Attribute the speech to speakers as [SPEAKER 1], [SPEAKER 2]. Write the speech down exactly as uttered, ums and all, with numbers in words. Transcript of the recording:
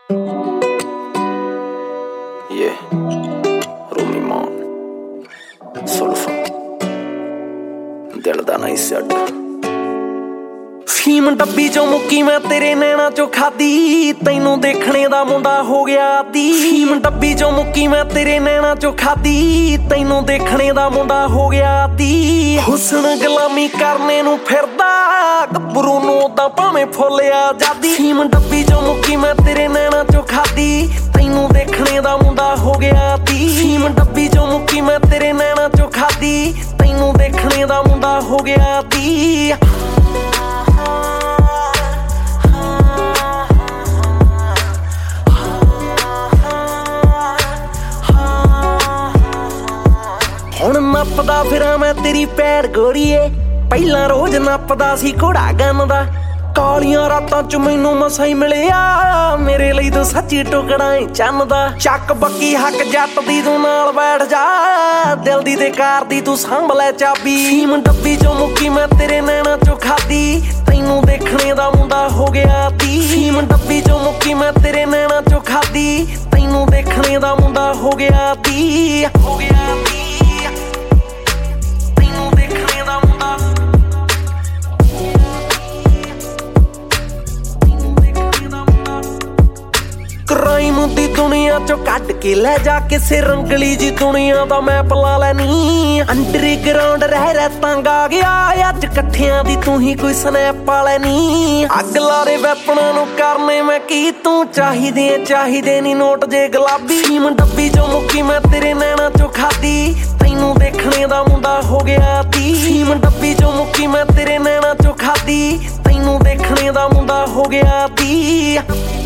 [SPEAKER 1] Yeah, Rumi Mon, Sulfa, दिल दा नहीं सट ਫੀਮ ਡੱਬੀ ਚੋਂ ਮੁੱਕੀ ਮੈਂ ਤੇਰੇ ਨੈਣਾ ਚੋਂ ਖਾਦੀ ਤੈਨੂੰ ਦੇਖਣੇ ਦਾ ਮੁੰਡਾ ਹੋ ਗਿਆ ਆਦੀ ਫੀਮ ਡੱਬੀ ਚੋਂ ਮੁੱਕੀ ਮੈਂ ਤੇਰੇ ਨੈਣਾ ਚੋਂ ਖਾਦੀ ਤੈਨੂੰ ਦੇਖਣੇ ਦਾ ਮੁੰਡਾ ਹੋ ਗਿਆ ਆਦੀ ਹੁਸਨ ਗੁਲਾਮੀ ਕਰਨੇ ਨੂੰ ਫਿਰਦਾ ਗੱਭਰੂ ਨੂੰ ਉਦਾਂ ਭਾਵੇਂ ਫੁੱਲਿਆ ਜਾਦੀ ਫੀਮ ਡੱਬੀ ਚੋਂ ਮੁੱਕੀ ਮੈਂ ਤੇਰੇ ਨੈਣਾ ਚੋਂ ਖਾਦੀ ਤੈਨੂੰ ਦੇਖਣੇ ਦਾ ਮੁੰਡਾ ਹੋ ਗਿਆ ਆਦੀ ਫੀਮ ਡੱਬੀ ਚੋਂ ਮੁੱਕੀ ਮੈਂ ਤੇਰੇ ਨੈਣਾ ਚੋਂ ਖਾਦੀ ਤੈਨੂੰ ਦੇਖਣੇ ਦਾ ਮੁੰਡਾ ਹੋ ਗਿਆ ਆਦੀ ਹੁਣ ਨੱਪਦਾ ਫਿਰਾਂ ਮੈਂ ਤੇਰੀ ਪੈੜ ਗੋਰੀਏ ਪਹਿਲਾਂ ਰੋਜ਼ ਨੱਪਦਾ ਸੀ ਘੋੜਾ ਗੰਨ ਦਾ ਕਾਲੀਆਂ ਰਾਤਾਂ ਚ ਮੈਨੂੰ ਮਸਾਂ ਹੀ ਮਿਲਿਆ ਮੇਰੇ ਲਈ ਤੂੰ ਸੱਚੀ ਟੁਕੜਾ ਏ ਚੰਨ ਦਾ ਚੱਕ ਬੱਕੀ ਹੱਕ ਜੱਟ ਦੀ ਤੂੰ ਨਾਲ ਬੈਠ ਜਾ ਦਿਲ ਦੀ ਤੇ ਕਾਰ ਦੀ ਤੂੰ ਸਾਂਭ ਲੈ ਚਾਬੀ ਫੀਮ ਡੱਬੀ ਚੋਂ ਮੁੱਕੀ ਮੈਂ ਤੇਰੇ ਨੈਣਾ ਚੋਂ ਖਾਦੀ ਤੈਨੂੰ ਦੇਖਣੇ ਦਾ ਮੁੰਡਾ ਹੋ ਗਿਆ ਆਦੀ ਫੀਮ ਡੱਬੀ ਚੋਂ ਮੁੱਕੀ ਮੈਂ ਤੇਰੇ ਨੈਣਾ ਚੋਂ ਖਾਦੀ ਤੈਨੂੰ ਦੇਖਣੇ ਦਾ ਮੁੰਡਾ ਹੋ ਗਿਆ ਆਦੀ ਹੋ ਗਿਆ ਆਦੀ ਕ੍ਰਾਈਮ ਦੀ ਦੁਨੀਆ ਚੋਂ ਕੱਢ ਕੇ ਲੈ ਜਾ ਕਿਸੇ ਰੰਗਲੀ ਜੀ ਦੁਨੀਆ ਦਾ ਮੈਪ ਲਾ ਲੈਨੀ ਅੰਡਰਗਰਾਉਂਡ ਰਹਿ ਰਹਿ ਤੰਗ ਆ ਗਿਆ ਅੱਜ ਇਕੱਠਿਆਂ ਦੀ ਤੂੰ ਹੀ ਕੋਈ ਸਨੈਪ ਪਾ ਲੈਨੀ ਅੱਗ ਲਾਰੇ ਵੈਪਣਾ ਨੂੰ ਕਰਨੇ ਮੈਂ ਕੀ ਤੂੰ ਚਾਹੀਦੇ ਚਾਹੀਦੇ ਨੀ ਨੋਟ ਜੇ ਗੁਲਾਬੀ ਫੀਮ ਡੱਬੀ ਚੋਂ ਮੁੱਕੀ ਮੈਂ ਤੇਰੇ ਨੈਣਾ ਚੋਂ ਖਾਦੀ ਤੈਨੂੰ ਦੇਖਣੇ ਦਾ ਮੁੰਡਾ ਹੋ ਗਿਆ ਆਦੀ ਫੀਮ ਡੱਬੀ ਚੋਂ ਮੁੱਕੀ ਮੈਂ ਤੇਰੇ ਨੈਣਾ ਚੋਂ ਖਾਦੀ ਤੈਨੂੰ ਦੇਖਣੇ ਦਾ ਮੁੰਡਾ ਹੋ ਗਿਆ ਆਦੀ